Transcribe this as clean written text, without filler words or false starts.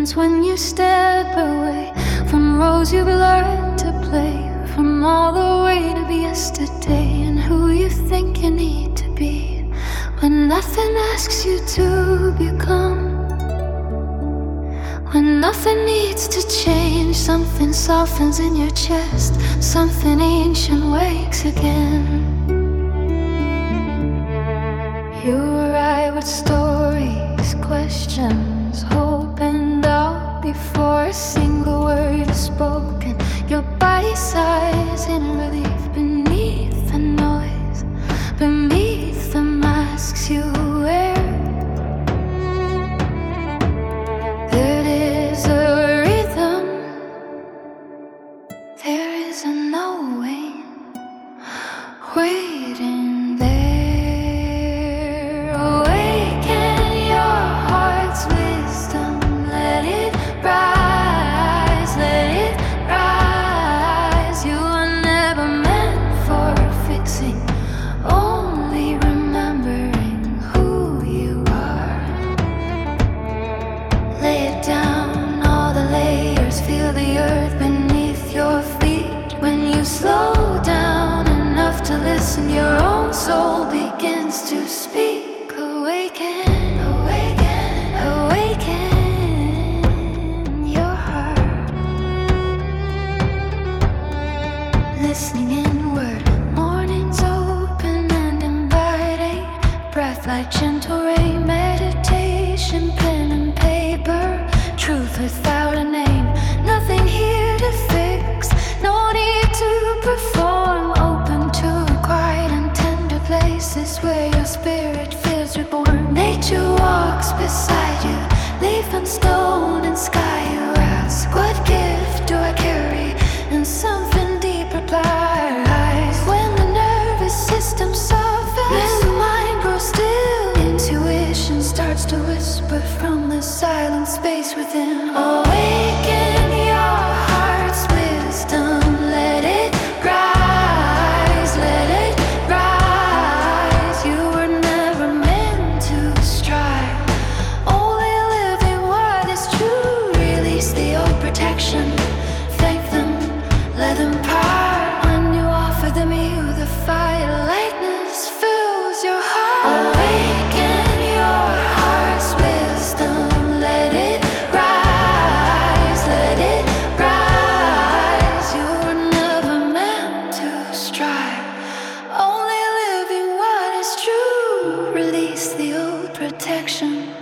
happens when you step away from roles you've learned to play, from all the way to be yesterday and who you think you need to be, when nothing asks you to become. When nothing needs to change, something softens in your chest, something ancient wakes again. You arrive with stories, questions, hope and doubt before a single word is spoken. Your body sighs in relief beneath the noise, beneath the masks you wear. There is a rhythm, there is a knowing waiting there. Awaken your heart's wisdom, let it rise, let it rise. You are never meant for fixing, only remembering who you are. Lay it down, all the layers, feel the earth beneath your feet. When you slow down enough to listen, your own soul begins to speak. Awaken, awaken, awaken your heart. Listening inward, morning's open and inviting. Breath like gentle rain, meditation, pen and paper. Truth without a name, nothing here to fix, no need to perform. Open to quiet and tender places where your spirit feels reborn. Nature walks beside you, leaf and stone and sky. You ask, what gift do I carry? And something deep replies. When the nervous system softens, when the mind grows still, intuition starts to whisper from the silent space within. Awaken your heart's wisdom, let it rise, let it rise. You were never meant to strive, only living what is true. Release the old protection, thank them, let them part. When you offer them you the fire, lightness fills your heart. Awaken your heart's wisdom, let it rise, let it rise. You were never meant to strive, only living what is true. Release the old protection,